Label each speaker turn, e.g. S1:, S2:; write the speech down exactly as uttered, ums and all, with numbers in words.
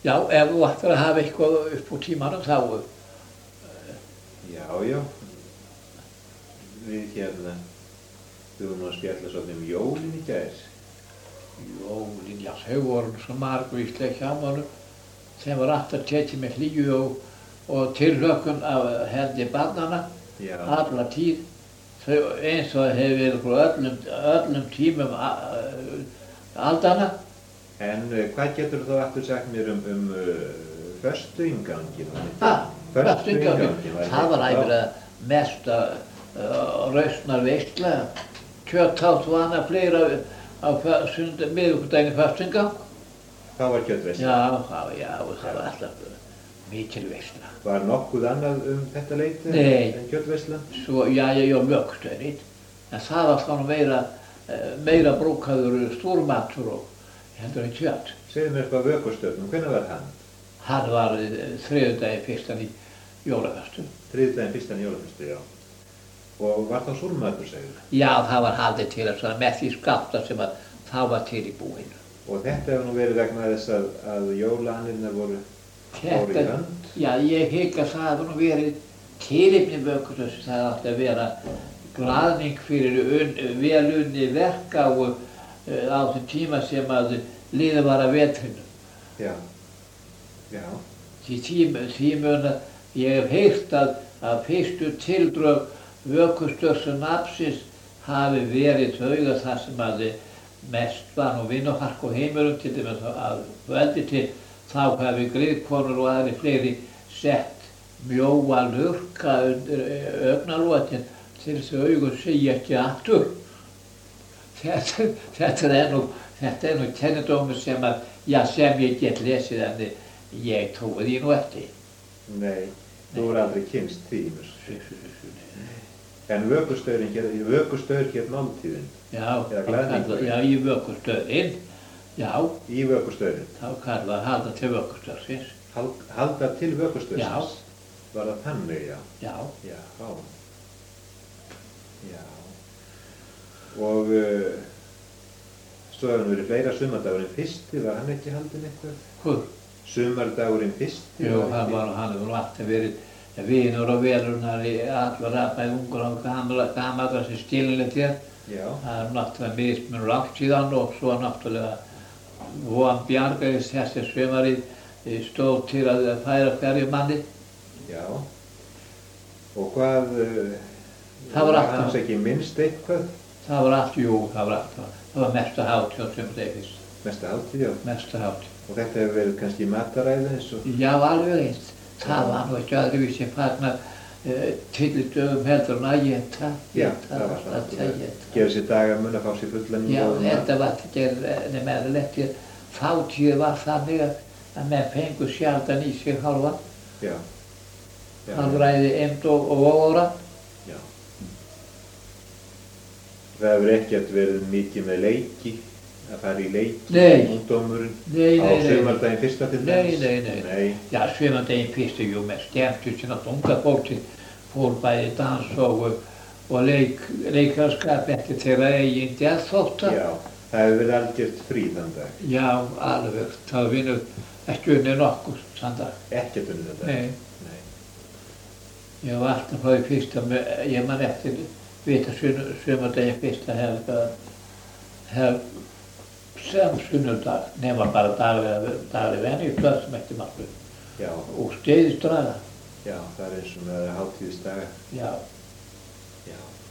S1: Já, ef þú ættir að hafa eitthvað upp úr tímanum þá...
S2: Já, já. Við hérna, við vorum að spjalla svolítið um jólin í gær.
S1: Jólin, já, þau voru svo margvísleg hjá honum. Þeim var alltaf tekið með hlýju og, og tilhlökkun af hendi barnanna,
S2: Já.
S1: alla tíð. Þau eins og það hefur verið frá öllum, öllum tímum aldana.
S2: En uh, hvað getur þú aftur sagt mér um, um uh, föstu inngangin?
S1: Ah, föstu inngangin, það var æfilega mesta uh, rausnar veisla. Kjöthátt var annað fleira á miðvikudaginn föstu ingang.
S2: Það var kjötveisla?
S1: Já, það, já, það var alltaf mikil veisla.
S2: Var nokkuð annað um þetta leyti
S1: Nei.
S2: en kjötveisla?
S1: Svo, já, já, já, mjögstöðin. En það var svona meira, meira brúkaður stórmatur og heldur en kjöt.
S2: Segðu mér eitthvað vökustöfnum, hvenær var hann?
S1: Hann var þriðjudaginn fyrstan í jólaföstu.
S2: Þriðjudaginn fyrstan í jólaföstu, já. Og var það súrmatur, segðu?
S1: Já, það var haldið til að með því skapta sem að það var til í búinu.
S2: Og þetta hefur nú verið vegna þess að, að jólaanirnar voru fóru í hönd?
S1: Já, ég hygg að það hefur nú verið tilefni vökustöðs. Það átti að vera glaðning fyrir velunni verk á, á þeim tíma sem að liðið var að vetrinu.
S2: Já, já.
S1: Því tímun að ég hef heyrt að, að fyrstu tildrög vökustöðs og nafnsins hafi verið þau að það sem að mest var nú vinnuhark og heimilum til dæmis að veldi til þá hafi griðkonur og aðri fleiri sett mjóa lurka undir augnalokin til þess að augun segja ekki aftur. Þetta, þetta er nú, þetta er nú kennidómur sem að, já, sem ég get lesið en ég trúi því nú ekki.
S2: Nei, þú voru aldrei kynst því. En vökustöðurinn hér, vökustöður hér máltíðin?
S1: Já,
S2: glaðningur?
S1: Já, í vökustöðurinn, já.
S2: Í vökustöðurinn?
S1: Þá kallað að halda til vökustöðsins.
S2: Hal, halda til vökustöðsins?
S1: Já.
S2: Var það þannig, já?
S1: Já.
S2: Já, já. Og uh, svo hefur verið fleira sumardagurinn fyrsti, var hann ekki haldinn eitthvað?
S1: Hvor?
S2: Sumardagurinn fyrsti?
S1: Jú, hann var, hann hefur alltaf verið vinur og velunar í allra bæði ungur og gamalla sem skilinlegt er.
S2: Já.
S1: Það er náttúrulega mismunur langt síðan og svo náttúrulega von bjargaðist þessi sumarið stóð til að færa hverju manni.
S2: Já. Og hvað,
S1: það var
S2: alltaf hans ekki minnst eitthvað?
S1: Það var allt, jú, það var alltaf. Það var mesta hátíð á sumardegi fyrst.
S2: Mesta hátíð, já.
S1: Mesta hátíð.
S2: Og þetta hefur verið kannski mataræði eins og?
S1: Já, alveg eins. Það var nú ekki öðruvísi fagnar uh, tyllidögum heldur en að geta.
S2: Já, það var það. Gefa sér daga mun að fá sér fullan í
S1: Já, þetta var ekki nefn eðlilegt. Þátíð var þannig að, að menn fengu sjaldan í sig hálfan.
S2: Já. Já.
S1: Hálfræði eymd og, og óra.
S2: Já. Það hefur ekkert verið mikið með leiki, að fara í leiki, ungdómurinn, á sumardaginn fyrsta til
S1: dæmis? Nei, nei, nei. nei. Já, sumardaginn fyrsta, jú, með skemmtust sem að unga fólki fór bæði dans og, og leik, leikarskap eftir þeirra eigin geðþótta.
S2: Já, það hefur verið algjört frí þann dag.
S1: Já, alveg. Það vinur ekki unnið nokkuð þann dag.
S2: Ekkert unnið þann dag?
S1: Nei. Nei. Ég var alltaf frá því fyrsta, ég man eftir vita sumardaginn fyrsta hef, hef sem sunnudag, nema bara daglega venni í plöð sem eftir maklu.
S2: Já.
S1: Og steyðisdraga.
S2: Já, það er eins og með hátíðisdaga.
S1: Já.
S2: Já.